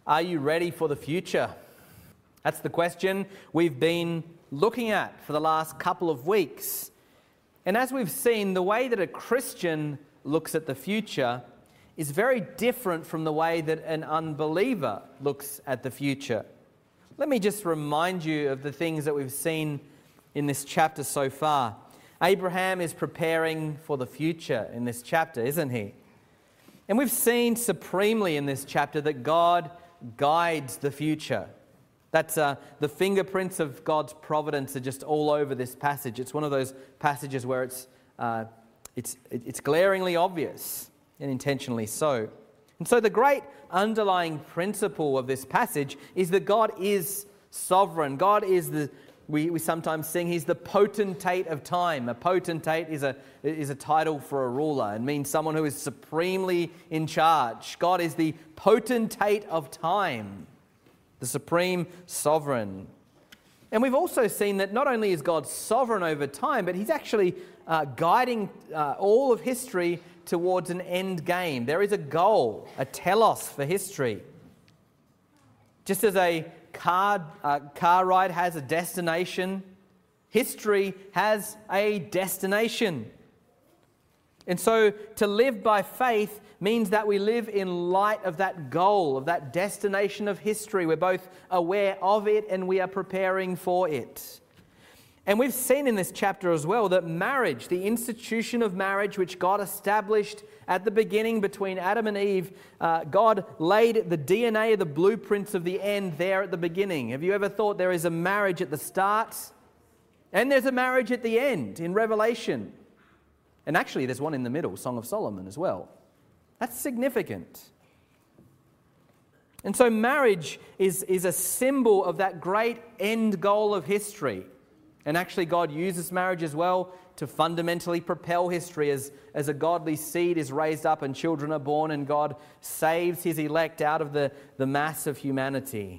Are you ready for the future? That's the question we've been looking at for the last couple of weeks. And as we've seen, the way that a Christian looks at the future is very different from the way that an unbeliever looks at the future. Let me just remind you of the things that we've seen in this chapter so far. Abraham is preparing for the future in this chapter, isn't he? And we've seen supremely in this chapter that God guides the future. That's the fingerprints of God's providence are just all over this passage. It's one of those passages where it's glaringly obvious and intentionally so. And so the great underlying principle of this passage is that God is sovereign. God is we sometimes sing, He's the potentate of time. A potentate is a title for a ruler and means someone who is supremely in charge. God is the potentate of time, the supreme sovereign. And we've also seen that not only is God sovereign over time, but He's actually guiding all of history towards an end game. There is a goal, a telos for history. Just as a car ride has a destination, history has a destination. And so to live by faith means that we live in light of that goal, of that destination of history. We're both aware of it and we are preparing for it. And we've seen in this chapter as well that marriage, the institution of marriage which God established at the beginning between Adam and Eve, God laid the DNA, the blueprints of the end there at the beginning. Have you ever thought there is a marriage at the start and there's a marriage at the end in Revelation? And actually there's one in the middle, Song of Solomon as well. That's significant. And so marriage is a symbol of that great end goal of history. And actually God uses marriage as well to fundamentally propel history as a godly seed is raised up and children are born and God saves His elect out of the mass of humanity.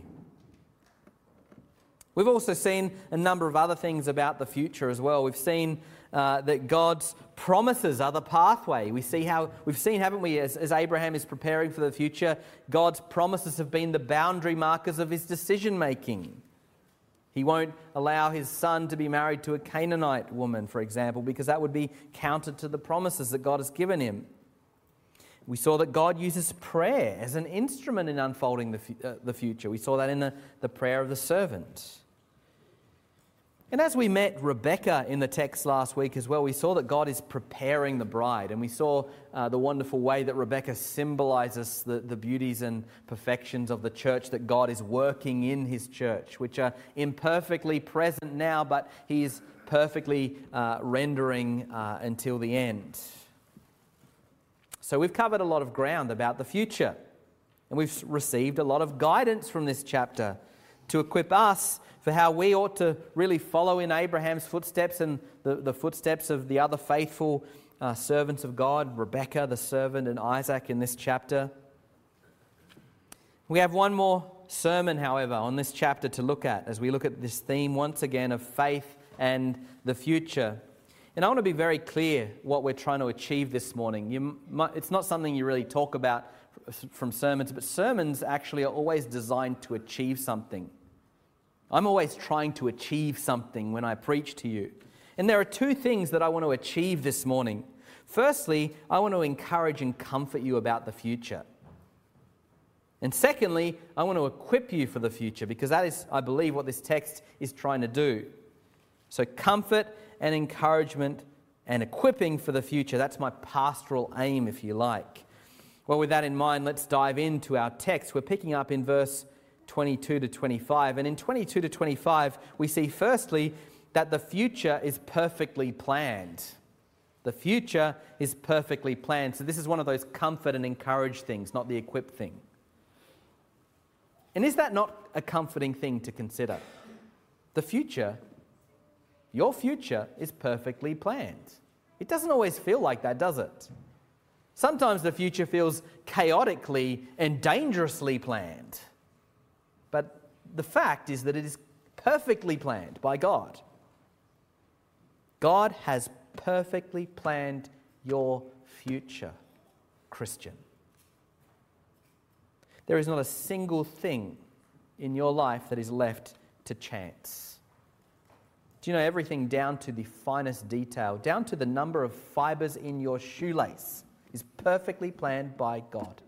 We've also seen a number of other things about the future as well. We've seen that God's promises are the pathway. We've seen, haven't we, as Abraham is preparing for the future, God's promises have been the boundary markers of his decision making. He won't allow his son to be married to a Canaanite woman, for example, because that would be counter to the promises that God has given him. We saw that God uses prayer as an instrument in unfolding the future. We saw that in the prayer of the servant. And as we met Rebecca in the text last week as well, we saw that God is preparing the bride. And we saw the wonderful way that Rebecca symbolizes the beauties and perfections of the church that God is working in His church, which are imperfectly present now, but He is perfectly rendering until the end. So we've covered a lot of ground about the future. And we've received a lot of guidance from this chapter to equip us for how we ought to really follow in Abraham's footsteps and the footsteps of the other faithful servants of God, Rebecca, the servant, and Isaac in this chapter. We have one more sermon, however, on this chapter to look at as we look at this theme once again of faith and the future. And I want to be very clear what we're trying to achieve this morning. It's not something you really talk about from sermons, but sermons actually are always designed to achieve something. I'm always trying to achieve something when I preach to you. And there are two things that I want to achieve this morning. Firstly, I want to encourage and comfort you about the future. And secondly, I want to equip you for the future, because that is, I believe, what this text is trying to do. So comfort and encouragement and equipping for the future. That's my pastoral aim, if you like. Well, with that in mind, let's dive into our text. We're picking up in verse 22 to 25. And in 22 to 25, we see firstly that the future is perfectly planned. The future is perfectly planned. So this is one of those comfort and encourage things, not the equip thing. And is that not a comforting thing to consider? The future, your future, is perfectly planned. It doesn't always feel like that, does it? Sometimes the future feels chaotically and dangerously planned. But the fact is that it is perfectly planned by God. God has perfectly planned your future, Christian. There is not a single thing in your life that is left to chance. Do you know everything down to the finest detail, down to the number of fibers in your shoelace, is perfectly planned by God?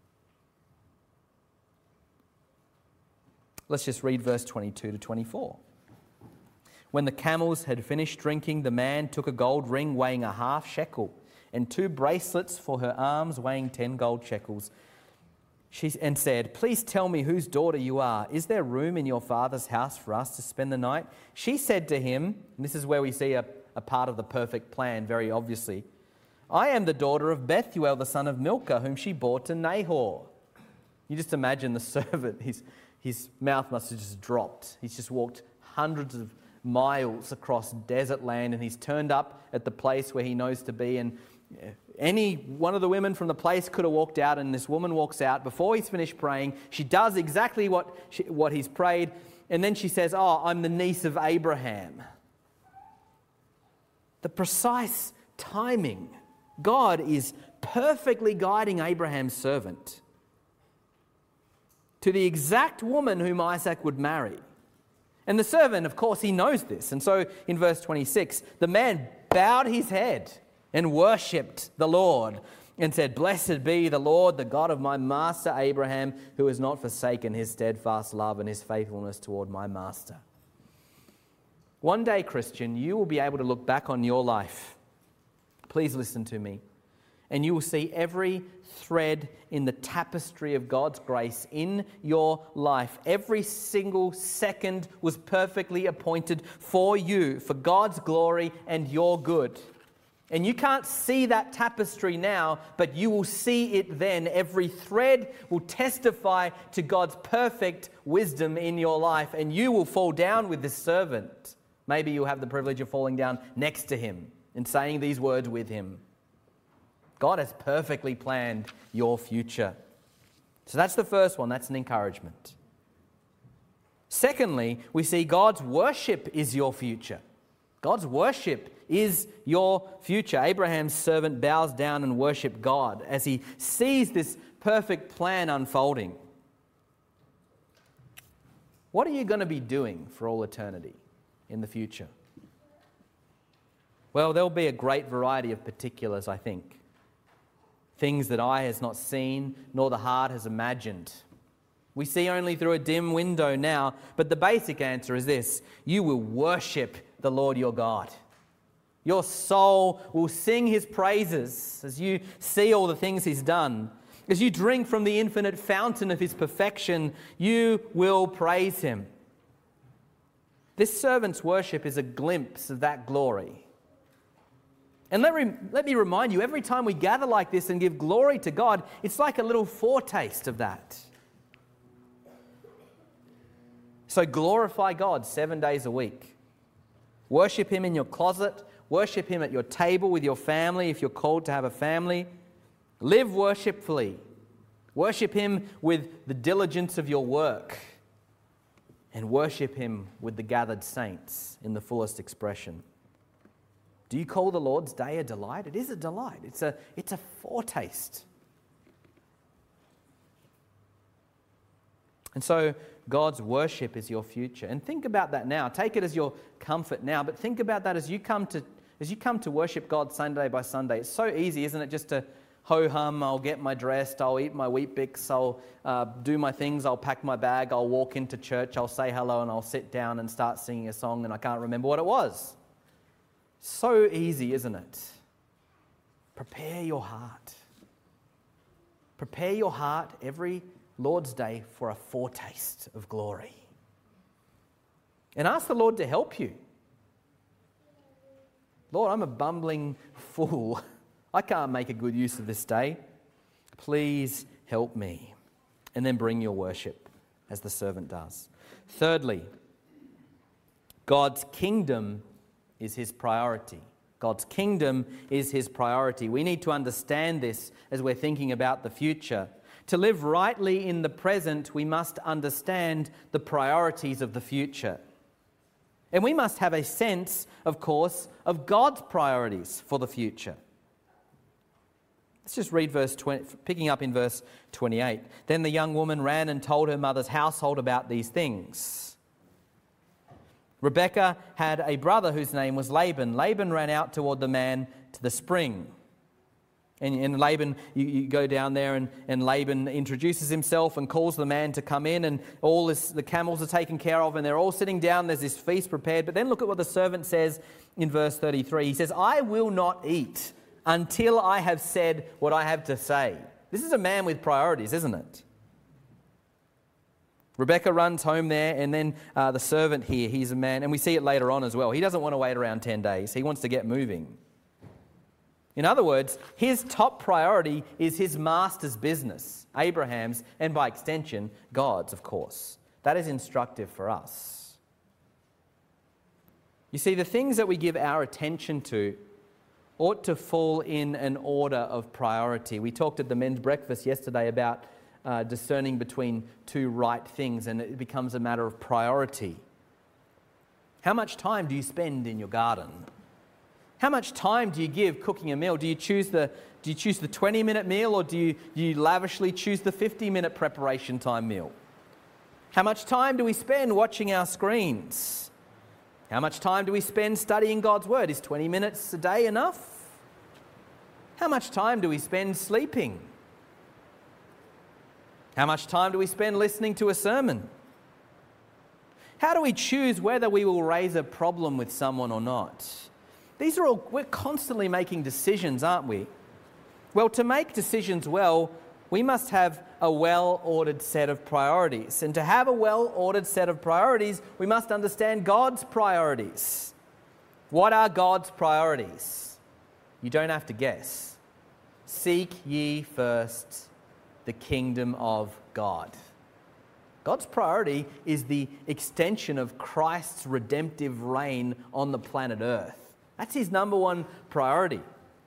Let's just read verse 22 to 24. When the camels had finished drinking, the man took a gold ring weighing a half shekel and 2 bracelets for her arms weighing 10 gold shekels. And said, "Please tell me whose daughter you are. Is there room in your father's house for us to spend the night?" She said to him, and this is where we see a part of the perfect plan very obviously, "I am the daughter of Bethuel, the son of Milcah, whom she bore to Nahor." You just imagine the servant, his mouth must have just dropped. He's just walked hundreds of miles across desert land and he's turned up at the place where he knows to be, and any one of the women from the place could have walked out, and this woman walks out before he's finished praying. She does exactly what he's prayed, and then she says, "Oh, I'm the niece of Abraham." The precise timing. God is perfectly guiding Abraham's servant to the exact woman whom Isaac would marry. And the servant, of course, he knows this. And so in verse 26, the man bowed his head and worshipped the Lord and said, "Blessed be the Lord, the God of my master Abraham, who has not forsaken his steadfast love and his faithfulness toward my master." One day, Christian, you will be able to look back on your life. Please listen to me. And you will see every thread in the tapestry of God's grace in your life. Every single second was perfectly appointed for you, for God's glory and your good. And you can't see that tapestry now, but you will see it then. Every thread will testify to God's perfect wisdom in your life, and you will fall down with this servant. Maybe you'll have the privilege of falling down next to him and saying these words with him. God has perfectly planned your future. So that's the first one. That's an encouragement. Secondly, we see God's worship is your future. God's worship is your future. Abraham's servant bows down and worships God as he sees this perfect plan unfolding. What are you going to be doing for all eternity in the future? Well, there'll be a great variety of particulars, I think. Things that eye has not seen, nor the heart has imagined. We see only through a dim window now, but the basic answer is this: you will worship the Lord your God. Your soul will sing his praises as you see all the things he's done. As you drink from the infinite fountain of his perfection, you will praise him. This servant's worship is a glimpse of that glory. And let me remind you, every time we gather like this and give glory to God, it's like a little foretaste of that. So glorify God 7 days a week. Worship him in your closet. Worship him at your table with your family if you're called to have a family. Live worshipfully. Worship him with the diligence of your work. And worship him with the gathered saints in the fullest expression. Do you call the Lord's day a delight? It is a delight. It's a foretaste. And so God's worship is your future. And think about that now. Take it as your comfort now, but think about that as you come to worship God Sunday by Sunday. It's so easy, isn't it, just to ho-hum, I'll get my dressed, I'll eat my Weet-Bix, I'll do my things, I'll pack my bag, I'll walk into church, I'll say hello, and I'll sit down and start singing a song, and I can't remember what it was. So easy, isn't it? Prepare your heart. Prepare your heart every Lord's Day for a foretaste of glory. And ask the Lord to help you. Lord, I'm a bumbling fool. I can't make a good use of this day. Please help me. And then bring your worship, as the servant does. Thirdly, God's kingdom is his priority. God's kingdom is his priority. We need to understand this as we're thinking about the future. To live rightly in the present, we must understand the priorities of the future. And we must have a sense, of course, of God's priorities for the future. Let's just read verse 20, picking up in verse 28. Then the young woman ran and told her mother's household about these things. Rebekah had a brother whose name was Laban. Laban ran out toward the man to the spring. And Laban, you go down there and Laban introduces himself and calls the man to come in, and the camels are taken care of and they're all sitting down. There's this feast prepared. But then look at what the servant says in verse 33. He says, I will not eat until I have said what I have to say. This is a man with priorities, isn't it? Rebekah runs home there, and then the servant here, he's a man, and we see it later on as well. He doesn't want to wait around 10 days. He wants to get moving. In other words, his top priority is his master's business, Abraham's, and by extension, God's, of course. That is instructive for us. You see, the things that we give our attention to ought to fall in an order of priority. We talked at the men's breakfast yesterday about discerning between two right things, and it becomes a matter of priority. How much time do you spend in your garden? How much time do you give cooking a meal? Do you choose the 20-minute meal, or do you lavishly choose the 50-minute preparation time meal? How much time do we spend watching our screens? How much time do we spend studying God's Word? Is 20 minutes a day enough? How much time do we spend sleeping? How much time do we spend listening to a sermon? How do we choose whether we will raise a problem with someone or not? We're constantly making decisions, aren't we? Well, to make decisions well, we must have a well-ordered set of priorities. And to have a well-ordered set of priorities, we must understand God's priorities. What are God's priorities? You don't have to guess. Seek ye first the kingdom of God. God's priority is the extension of Christ's redemptive reign on the planet Earth. That's his number one priority.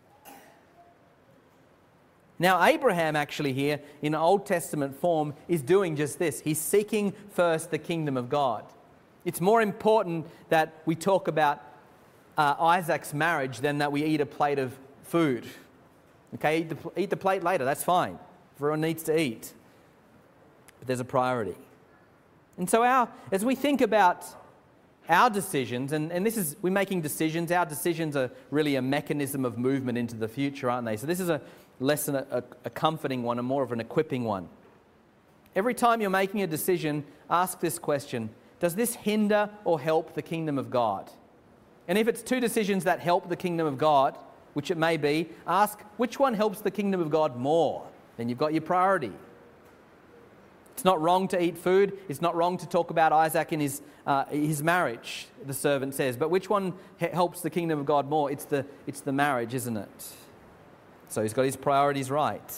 Now, Abraham actually here, in Old Testament form, is doing just this. He's seeking first the kingdom of God. It's more important that we talk about Isaac's marriage than that we eat a plate of food. Okay, eat the plate later, that's fine. Everyone needs to eat. But there's a priority. And so as we think about our decisions, and we're making decisions, our decisions are really a mechanism of movement into the future, aren't they? So this is a less than a comforting one and more of an equipping one. Every time you're making a decision, ask this question: does this hinder or help the kingdom of God? And if it's two decisions that help the kingdom of God, which it may be, ask which one helps the kingdom of God more. Then you've got your priority. It's not wrong to eat food. It's not wrong to talk about Isaac in his marriage, the servant says. But which one helps the kingdom of God more? It's the marriage, isn't it? So he's got his priorities right.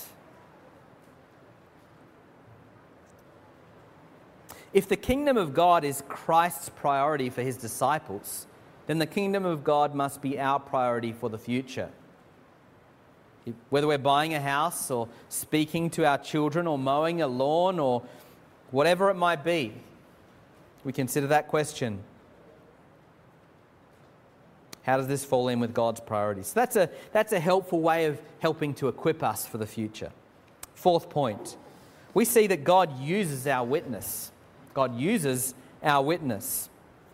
If the kingdom of God is Christ's priority for his disciples, then the kingdom of God must be our priority for the future. Whether we're buying a house or speaking to our children or mowing a lawn or whatever it might be, we consider that question. How does this fall in with God's priorities? So that's a helpful way of helping to equip us for the future. Fourth point, we see that God uses our witness. God uses our witness.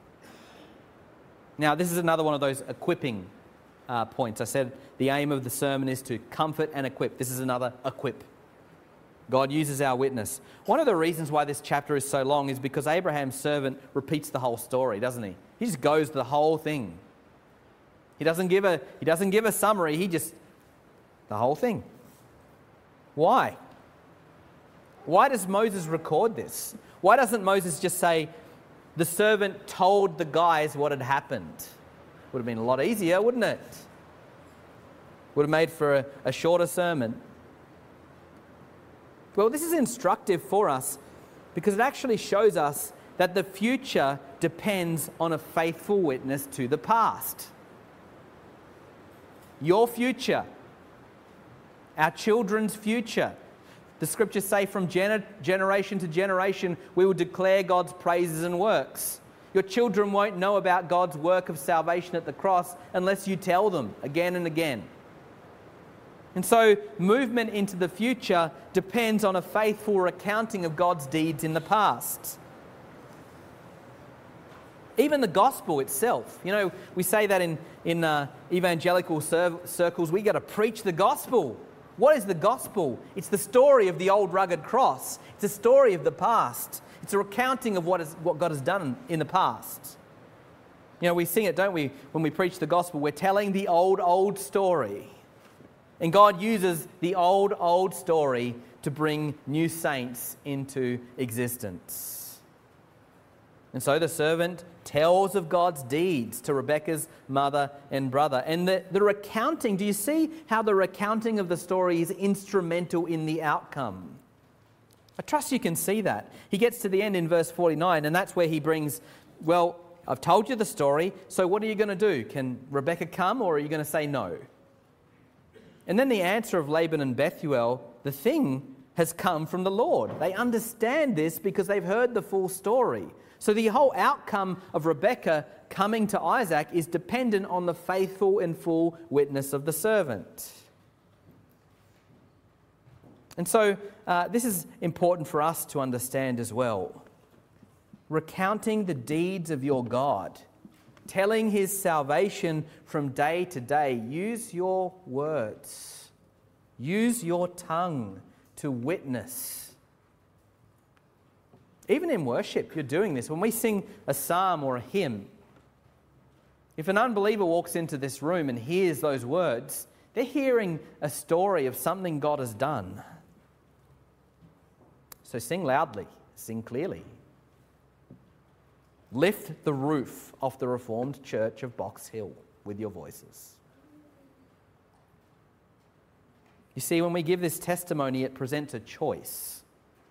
Now, this is another one of those equipping points. I said the aim of the sermon is to comfort and equip. This is another equip. God uses our witness. One of the reasons why this chapter is so long is because Abraham's servant repeats the whole story, doesn't he? He just goes to the whole thing. He doesn't give a summary. The whole thing. Why? Why does Moses record this? Why doesn't Moses just say, the servant told the guys what had happened? Would have been a lot easier, wouldn't it? Would have made for a shorter sermon. Well, this is instructive for us because it actually shows us that the future depends on a faithful witness to the past. Your future, our children's future. The scriptures say from generation to generation, we will declare God's praises and works. Your children won't know about God's work of salvation at the cross unless you tell them again and again. And so movement into the future depends on a faithful recounting of God's deeds in the past. Even the gospel itself. You know, we say that in evangelical circles, we got to preach the gospel. What is the gospel? It's the story of the old rugged cross. It's a story of the past. It's a recounting of what God has done in the past. You know, we sing it, don't we? When we preach the gospel, we're telling the old story. And God uses the old story to bring new saints into existence. And so the servant tells of God's deeds to Rebekah's mother and brother. And the recounting, do you see how the recounting of the story is instrumental in the outcome? I trust you can see that. He gets to the end in verse 49, and that's where he brings, well, I've told you the story, so what are you going to do? Can Rebekah come, or are you going to say no? And then the answer of Laban and Bethuel, the thing has come from the Lord. They understand this because they've heard the full story. So the whole outcome of Rebekah coming to Isaac is dependent on the faithful and full witness of the servant. And so this is important for us to understand as well. Recounting the deeds of your God, telling his salvation from day to day. Use your words. Use your tongue to witness. Even in worship, you're doing this. When we sing a psalm or a hymn, if an unbeliever walks into this room and hears those words, they're hearing a story of something God has done. So sing loudly, sing clearly. Lift the roof off the Reformed Church of Box Hill with your voices. You see, when we give this testimony, it presents a choice.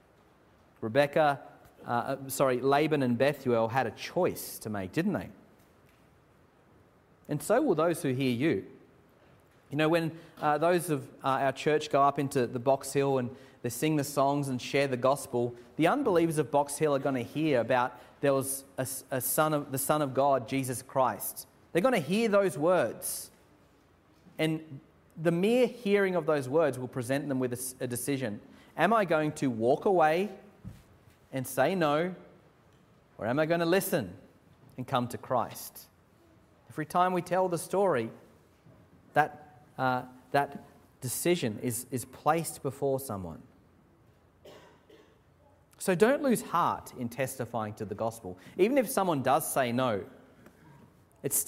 Laban and Bethuel had a choice to make, didn't they? And so will those who hear you. You know, when those of our church go up into the Box Hill and they sing the songs and share the gospel, the unbelievers of Box Hill are going to hear about there was the Son of God, Jesus Christ. They're going to hear those words. And the mere hearing of those words will present them with a decision. Am I going to walk away and say no, or am I going to listen and come to Christ? Every time we tell the story, that decision is placed before someone. So don't lose heart in testifying to the gospel. Even if someone does say no, that's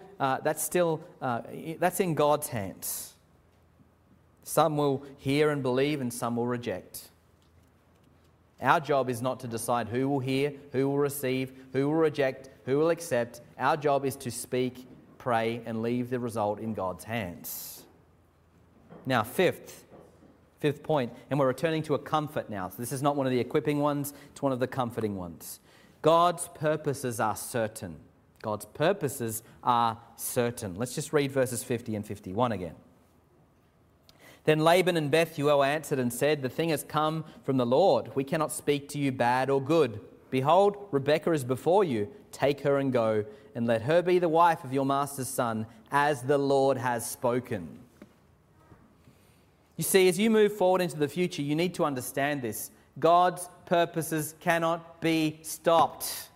in God's hands. Some will hear and believe, and some will reject. Our job is not to decide who will hear, who will receive, who will reject, who will accept. Our job is to speak, pray, and leave the result in God's hands. Now, fifth point, and we're returning to a comfort now. So this is not one of the equipping ones, it's one of the comforting ones. God's purposes are certain. God's purposes are certain. Let's just read verses 50 and 51 again. Then Laban and Bethuel answered and said, "The thing has come from the Lord. We cannot speak to you bad or good. Behold, Rebekah is before you. Take her and go, and let her be the wife of your master's son, as the Lord has spoken." You see, as you move forward into the future, you need to understand this. God's purposes cannot be stopped.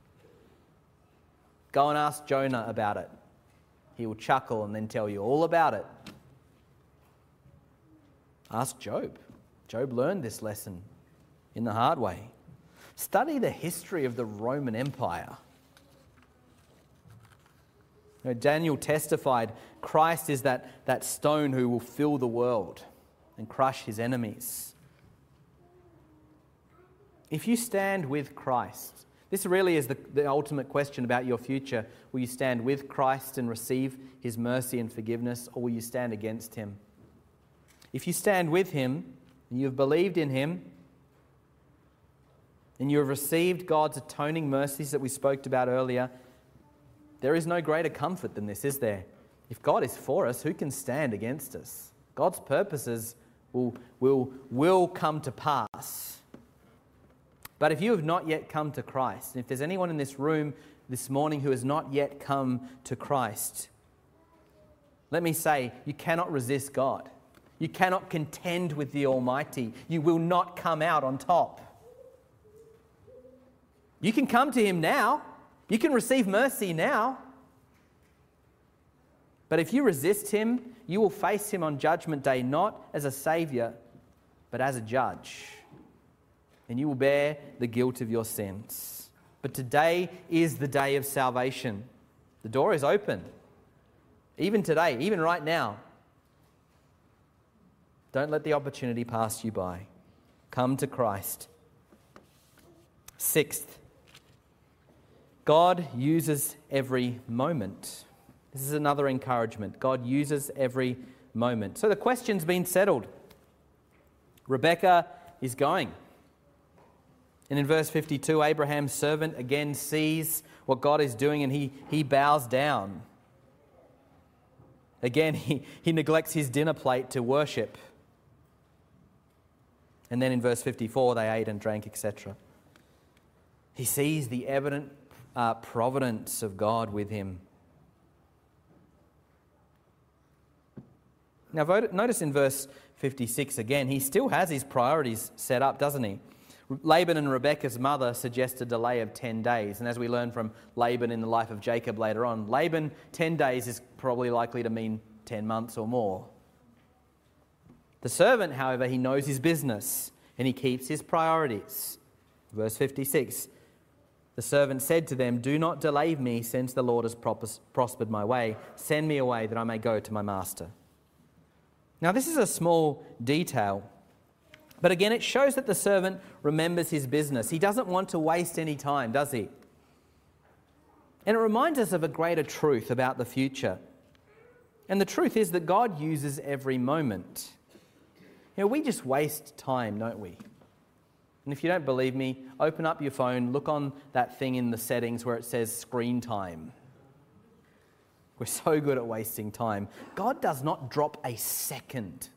Go and ask Jonah about it. He will chuckle and then tell you all about it. Ask Job. Job learned this lesson in the hard way. Study the history of the Roman Empire. You know, Daniel testified, Christ is that stone who will fill the world and crush his enemies. If you stand with Christ, this really is the ultimate question about your future. Will you stand with Christ and receive his mercy and forgiveness, or will you stand against him? If you stand with him, and you have believed in him, and you have received God's atoning mercies that we spoke about earlier, there is no greater comfort than this, is there? If God is for us, who can stand against us? God's purposes will come to pass. But if you have not yet come to Christ, and if there's anyone in this room this morning who has not yet come to Christ, let me say, you cannot resist God. You cannot contend with the Almighty. You will not come out on top. You can come to him now. You can receive mercy now. But if you resist him, you will face him on Judgment Day, not as a saviour, but as a judge. And you will bear the guilt of your sins. But today is the day of salvation. The door is open. Even today, even right now. Don't let the opportunity pass you by. Come to Christ. Sixth, God uses every moment. This is another encouragement. God uses every moment. So the question's been settled. Rebekah is going. And in verse 52, Abraham's servant again sees what God is doing and he bows down. Again, he neglects his dinner plate to worship. And then in verse 54, they ate and drank, etc. He sees the evident providence of God with him. Now, notice in verse 56 again, he still has his priorities set up, doesn't he? Laban and Rebekah's mother suggest a delay of 10 days. And as we learn from Laban in the life of Jacob later on, Laban, 10 days is probably likely to mean 10 months or more. The servant, however, he knows his business and he keeps his priorities. Verse 56, the servant said to them, "Do not delay me, since the Lord has prospered my way. Send me away that I may go to my master." Now, this is a small detail, but again, it shows that the servant remembers his business. He doesn't want to waste any time, does he? And it reminds us of a greater truth about the future. And the truth is that God uses every moment. You know, we just waste time, don't we? And if you don't believe me, open up your phone, look on that thing in the settings where it says screen time. We're so good at wasting time. God does not drop a second.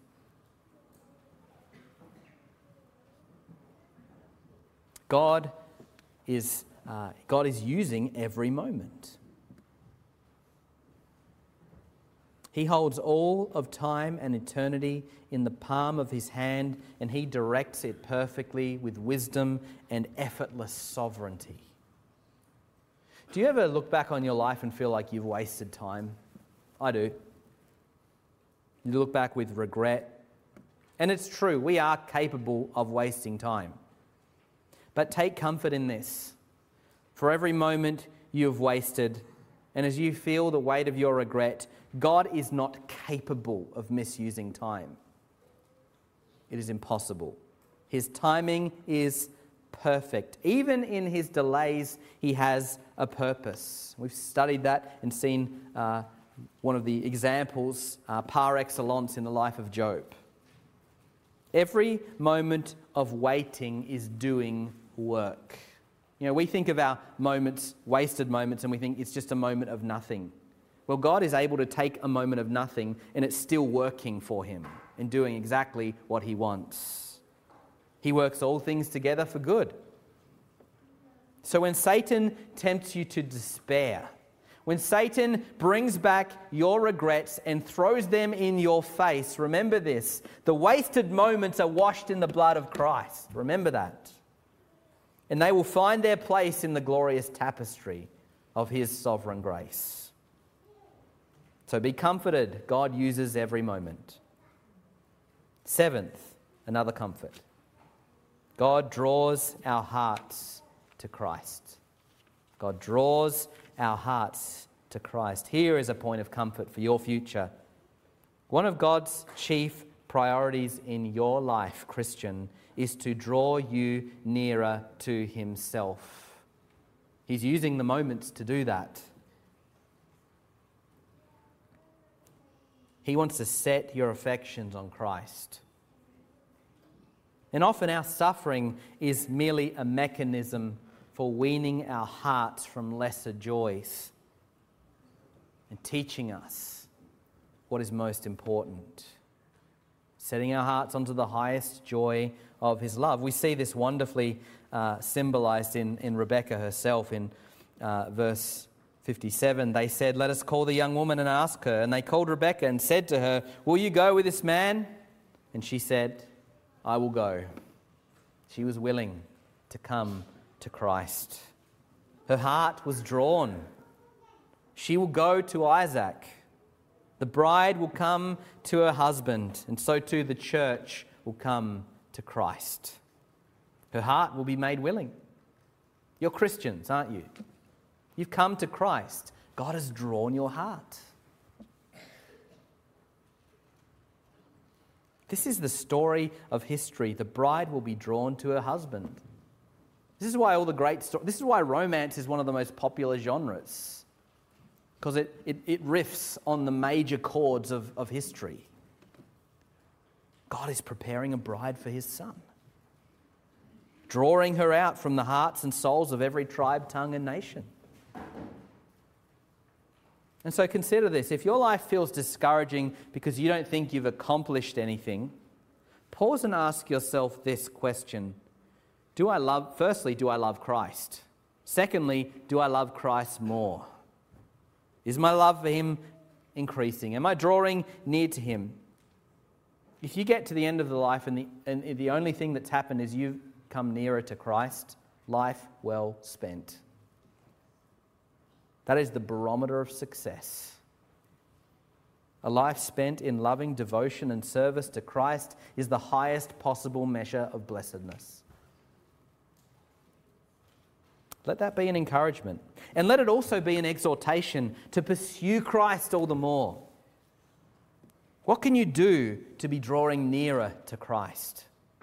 God is using every moment. He holds all of time and eternity in the palm of his hand, and he directs it perfectly with wisdom and effortless sovereignty. Do you ever look back on your life and feel like you've wasted time? I do. You look back with regret. And it's true, we are capable of wasting time. But take comfort in this. For every moment you have wasted, and as you feel the weight of your regret, God is not capable of misusing time. It is impossible. His timing is perfect. Even in his delays, he has a purpose. We've studied that and seen one of the examples par excellence in the life of Job. Every moment of waiting is doing work. You know, we think of our moments, wasted moments, and we think it's just a moment of nothing. Well, God is able to take a moment of nothing and it's still working for him and doing exactly what he wants. He works all things together for good. So when Satan tempts you to despair, when Satan brings back your regrets and throws them in your face, remember this: the wasted moments are washed in the blood of Christ. Remember that. And they will find their place in the glorious tapestry of his sovereign grace. So be comforted. God uses every moment. Seventh, another comfort. God draws our hearts to Christ. God draws our hearts to Christ. Here is a point of comfort for your future. One of God's chief priorities in your life, Christian, is to draw you nearer to himself. He's using the moments to do that. He wants to set your affections on Christ. And often our suffering is merely a mechanism for weaning our hearts from lesser joys and teaching us what is most important. Setting our hearts onto the highest joy of his love. We see this wonderfully symbolized in Rebekah herself in verse 57. They said, "Let us call the young woman and ask her." And they called Rebekah and said to her, "Will you go with this man?" And she said, I will go. She was willing to come to Christ. Her heart was drawn. She will go to Isaac. The bride will come to her husband, and so too the church will come to Christ. Her heart will be made willing. You're Christians, aren't you? You've come to Christ. God has drawn your heart. This is the story of history. The bride will be drawn to her husband. This is why this is why romance is one of the most popular genres. Because it riffs on the major chords of history. God is preparing a bride for his son, drawing her out from the hearts and souls of every tribe, tongue, and nation. And so consider this. If your life feels discouraging because you don't think you've accomplished anything, pause and ask yourself this question. Firstly, do I love Christ? Secondly, do I love Christ more? Is my love for him increasing? Am I drawing near to him? If you get to the end of the life and the only thing that's happened is you've come nearer to Christ, life well spent. That is the barometer of success. A life spent in loving devotion and service to Christ is the highest possible measure of blessedness. Let that be an encouragement. And let it also be an exhortation to pursue Christ all the more. What can you do to be drawing nearer to Christ?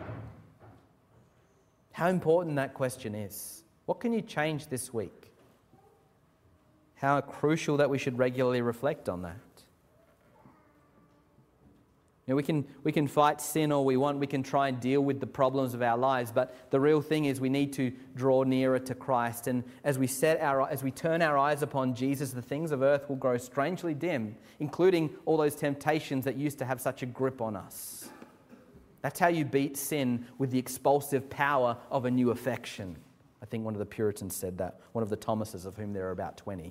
How important that question is. What can you change this week? How crucial that we should regularly reflect on that. You know, we can fight sin all we want. We can try and deal with the problems of our lives, but the real thing is we need to draw nearer to Christ. And as we turn our eyes upon Jesus, the things of earth will grow strangely dim, including all those temptations that used to have such a grip on us. That's how you beat sin, with the expulsive power of a new affection. I think one of the Puritans said that, one of the Thomases, of whom there are about 20.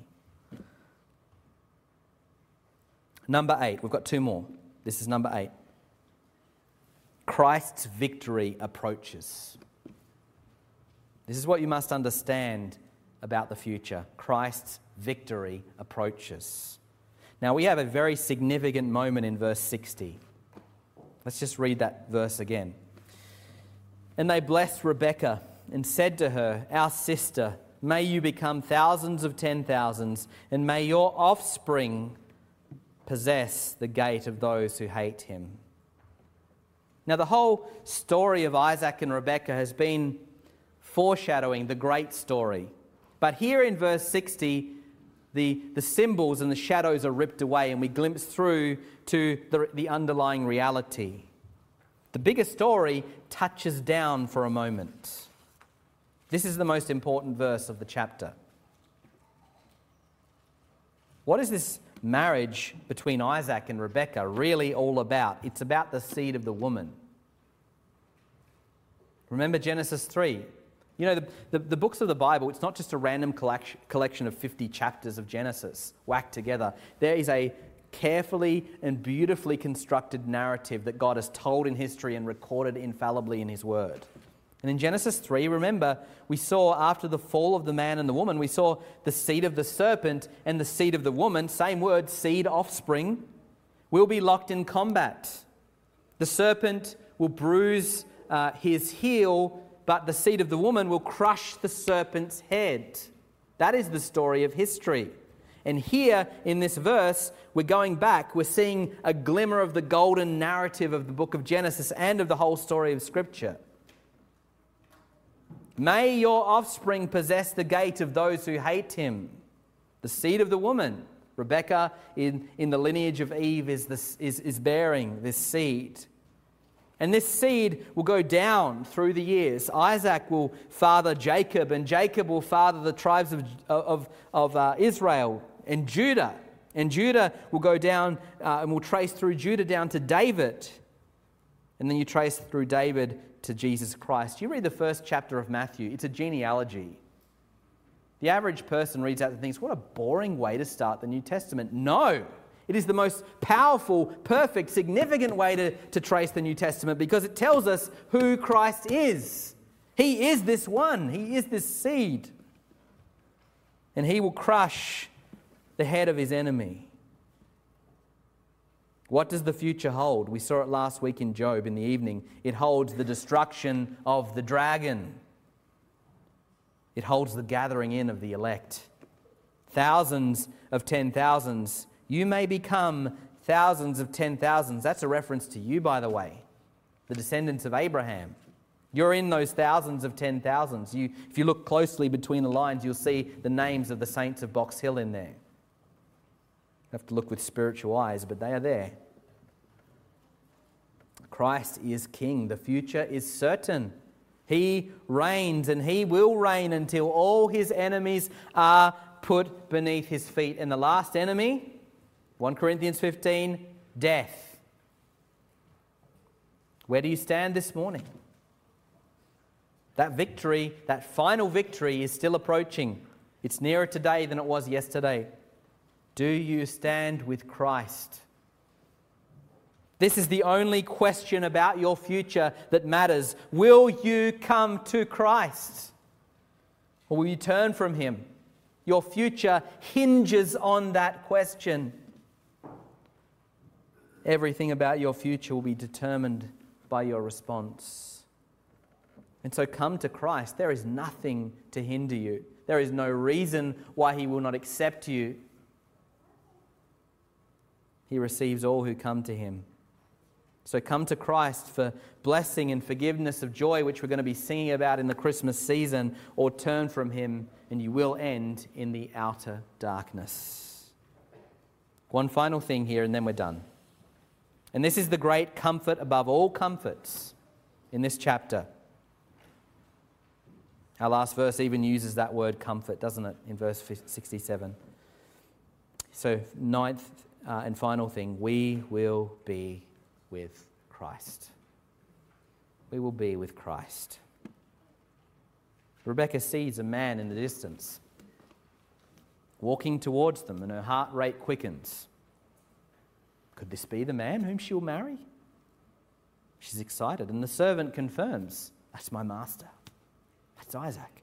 Number 8, we've got 2 more. This is number 8. Christ's victory approaches. This is what you must understand about the future. Christ's victory approaches. Now, we have a very significant moment in verse 60. Let's just read that verse again. And they blessed Rebekah and said to her, our sister, may you become thousands of 10,000s, and may your offspring possess the gate of those who hate him. Now, the whole story of Isaac and Rebekah has been foreshadowing the great story. But here in verse 60, the symbols and the shadows are ripped away, and we glimpse through to the underlying reality. The bigger story touches down for a moment. This is the most important verse of the chapter. What is this marriage between Isaac and Rebekah really all about? It's about the seed of the woman. Remember Genesis 3. You know, the books of the Bible, it's not just a random collection of 50 chapters of Genesis whacked together. There is a carefully and beautifully constructed narrative that God has told in history and recorded infallibly in his word. And in Genesis 3, remember, we saw after the fall of the man and the woman, we saw the seed of the serpent and the seed of the woman, same word, seed, offspring, will be locked in combat. The serpent will bruise his heel, but the seed of the woman will crush the serpent's head. That is the story of history. And here in this verse, we're going back, we're seeing a glimmer of the golden narrative of the book of Genesis and of the whole story of Scripture. May your offspring possess the gate of those who hate him. The seed of the woman. Rebekah, in the lineage of Eve, is bearing this seed. And this seed will go down through the years. Isaac will father Jacob, and Jacob will father the tribes of Israel and Judah. And Judah will go down and will trace through Judah down to David. And then you trace through David to Jesus Christ. You read the first chapter of Matthew, it's a genealogy. The average person reads out and thinks, what a boring way to start the New Testament. No, It is the most powerful, perfect, significant way to trace the New Testament because it tells us who Christ is. He is this one. He is this seed. And he will crush the head of his enemy. What does the future hold? We saw it last week in Job in the evening. It holds the destruction of the dragon. It holds the gathering in of the elect. Thousands of 10,000s. You may become thousands of 10,000s. That's a reference to you, by the way, the descendants of Abraham. You're in those thousands of 10,000s. If you look closely between the lines, you'll see the names of the saints of Box Hill in there. You have to look with spiritual eyes, but they are there. Christ is King. The future is certain. He reigns and he will reign until all his enemies are put beneath his feet. And the last enemy, 1 Corinthians 15, death. Where do you stand this morning? That victory, that final victory is still approaching. It's nearer today than it was yesterday. Do you stand with Christ? This is the only question about your future that matters. Will you come to Christ? Or will you turn from him? Your future hinges on that question. Everything about your future will be determined by your response. And so come to Christ. There is nothing to hinder you. There is no reason why he will not accept you. He receives all who come to him. So come to Christ for blessing and forgiveness of joy, which we're going to be singing about in the Christmas season, or turn from him and you will end in the outer darkness. One final thing here and then we're done. And this is the great comfort above all comforts in this chapter. Our last verse even uses that word comfort, doesn't it, in verse 67. So ninth and final thing, we will be with Christ. We will be with Christ. Rebecca sees a man in the distance walking towards them, and her heart rate quickens. Could this be the man whom she will marry? She's excited, and the servant confirms, that's my master. That's Isaac.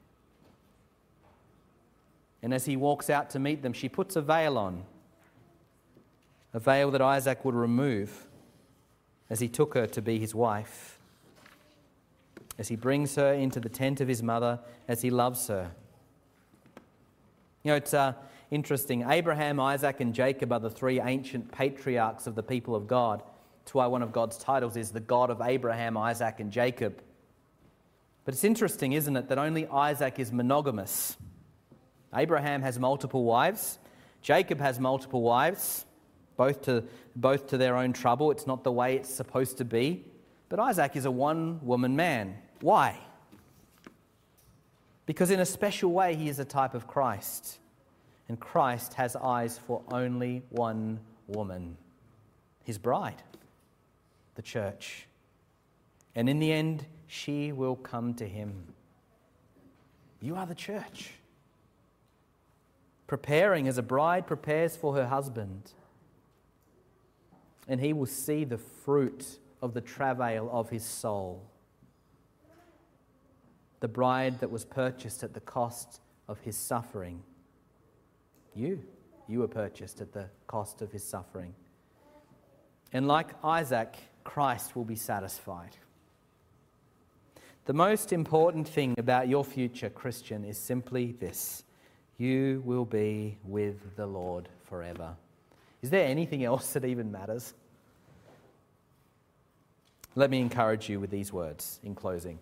And as he walks out to meet them, she puts a veil on, a veil that Isaac would remove as he took her to be his wife, as he brings her into the tent of his mother, as he loves her. You know, it's interesting. Abraham, Isaac, and Jacob are the three ancient patriarchs of the people of God. That's why one of God's titles is the God of Abraham, Isaac, and Jacob. But it's interesting, isn't it, that only Isaac is monogamous. Abraham has multiple wives. Jacob has multiple wives, both to their own trouble. It's not the way it's supposed to be. But Isaac is a one-woman man. Why? Because in a special way, he is a type of Christ. And Christ has eyes for only one woman, his bride, the church. And in the end, she will come to him. You are the church. Preparing as a bride prepares for her husband. And he will see the fruit of the travail of his soul. The bride that was purchased at the cost of his suffering. You were purchased at the cost of his suffering. And like Isaac, Christ will be satisfied. The most important thing about your future, Christian, is simply this: you will be with the Lord forever. Is there anything else that even matters? Let me encourage you with these words in closing.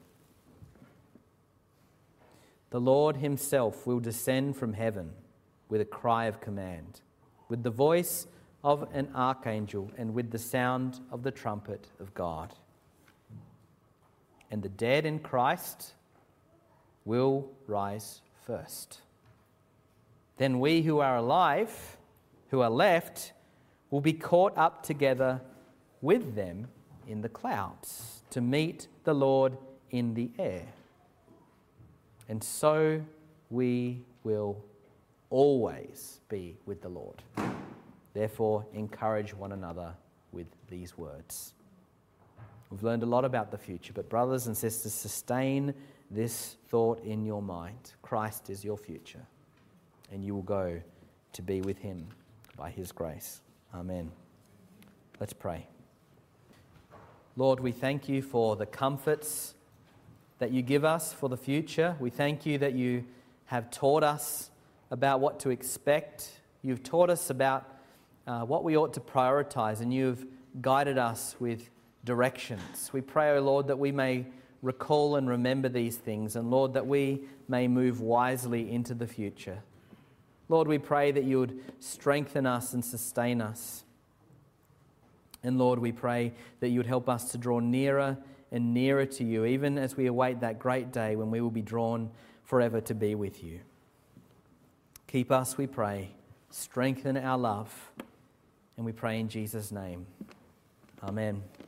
The Lord himself will descend from heaven with a cry of command, with the voice of an archangel, and with the sound of the trumpet of God. And the dead in Christ will rise first. Then we who are alive, who are left, will be caught up together with them in the clouds to meet the Lord in the air. And so we will always be with the Lord. Therefore, encourage one another with these words. We've learned a lot about the future, but brothers and sisters, sustain this thought in your mind. Christ is your future, and you will go to be with him by his grace. Amen. Let's pray. Lord, we thank you for the comforts that you give us for the future. We thank you that you have taught us about what to expect. You've taught us about what we ought to prioritize, and you've guided us with directions. We pray, O Lord, that we may recall and remember these things, and Lord, that we may move wisely into the future. Lord, we pray that you would strengthen us and sustain us. And Lord, we pray that you would help us to draw nearer and nearer to you, even as we await that great day when we will be drawn forever to be with you. Keep us, we pray. Strengthen our love. And we pray in Jesus' name. Amen.